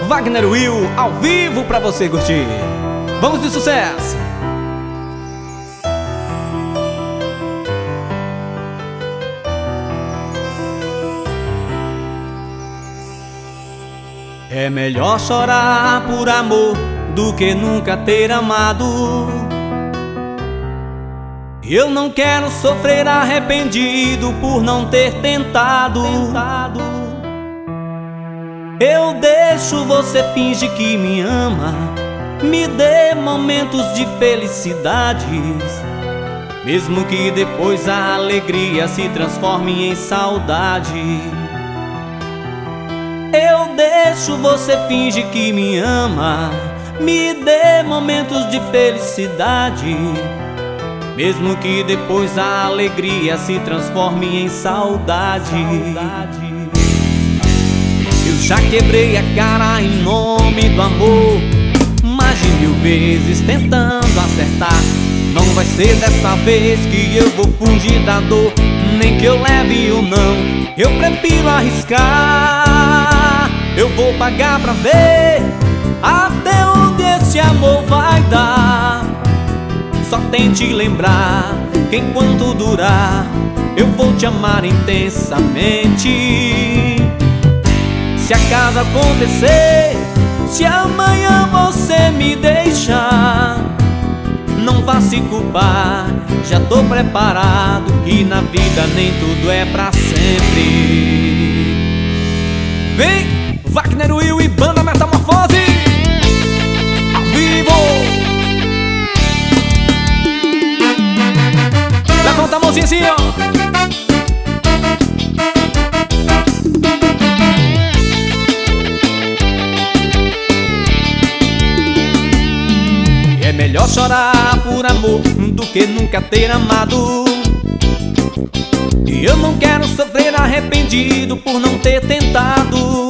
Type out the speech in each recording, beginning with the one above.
Wagner Will, ao vivo pra você curtir. Vamos de sucesso! É melhor chorar por amor do que nunca ter amado. Eu não quero sofrer arrependido por não ter tentado. Eu deixo você fingir que me ama, me dê momentos de felicidades, mesmo que depois a alegria se transforme em saudade. Eu deixo você fingir que me ama, me dê momentos de felicidade, mesmo que depois a alegria se transforme em saudade. Eu já quebrei a cara em nome do amor, mais de 1000 vezes tentando acertar. Não vai ser dessa vez que eu vou fugir da dor, nem que eu leve o não, eu prefiro arriscar. Eu vou pagar pra ver até onde esse amor vai dar. Só tente lembrar que enquanto durar eu vou te amar intensamente. Se acaso acontecer, se amanhã você me deixar, não vá se culpar, já tô preparado, que na vida nem tudo é pra sempre. Vem! Wagner Will e Banda Metamorfose ao vivo. Levanta a mãozinha assim, ó. É melhor chorar por amor do que nunca ter amado. E eu não quero sofrer arrependido por não ter tentado.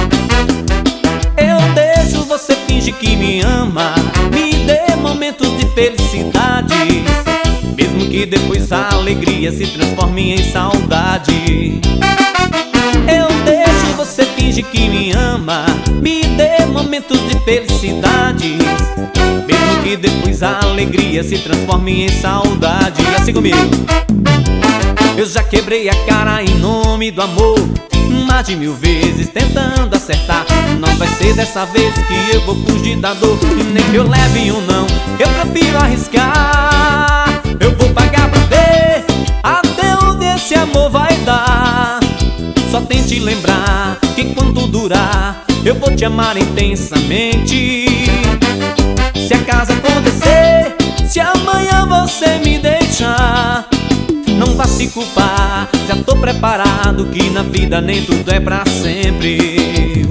Eu deixo você fingir que me ama, me dê momentos de felicidade, mesmo que depois a alegria se transforme em saudade. Eu deixo você fingir que me ama, me dê momentos de felicidade, mesmo que depois a alegria se transforme em saudade. Assim comigo. Eu já quebrei a cara em nome do amor, mais de 1000 vezes tentando acertar. Não vai ser dessa vez que eu vou fugir da dor, e nem que eu leve um não, eu prefiro arriscar. Eu vou pagar pra ver até onde esse amor vai dar. Só tente lembrar que enquanto durar eu vou te amar intensamente. Se acaso acontecer, se amanhã você me deixar, não vá se culpar, já tô preparado, que na vida nem tudo é pra sempre.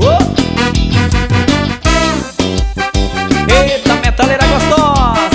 Eita, metaleira gostosa!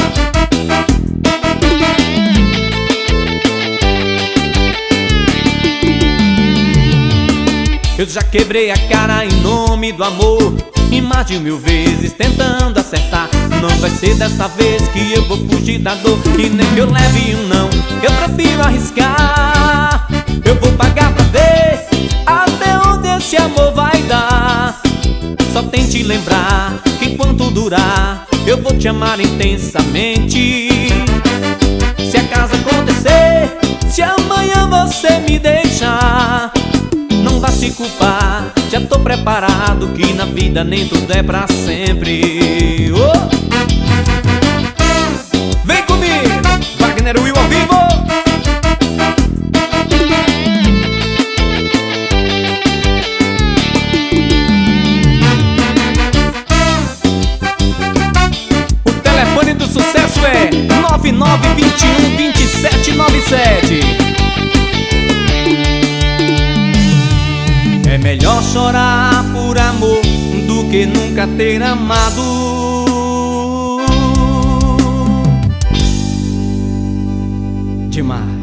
Eu já quebrei a cara em nome do amor, e mais de 1000 vezes tentando acertar. Não vai ser dessa vez que eu vou fugir da dor, e nem que eu leve um não, eu prefiro arriscar. Eu vou pagar pra ver até onde esse amor vai dar. Só tente lembrar que enquanto durar eu vou te amar intensamente. Se acaso acontecer, se amanhã você me deixar, não vá se culpar, já tô preparado, que na vida nem tudo é pra sempre. Vem comigo, Wagner Will ao vivo. O telefone do sucesso é 9921-2797. É melhor chorar por amor do que nunca ter amado. Demais.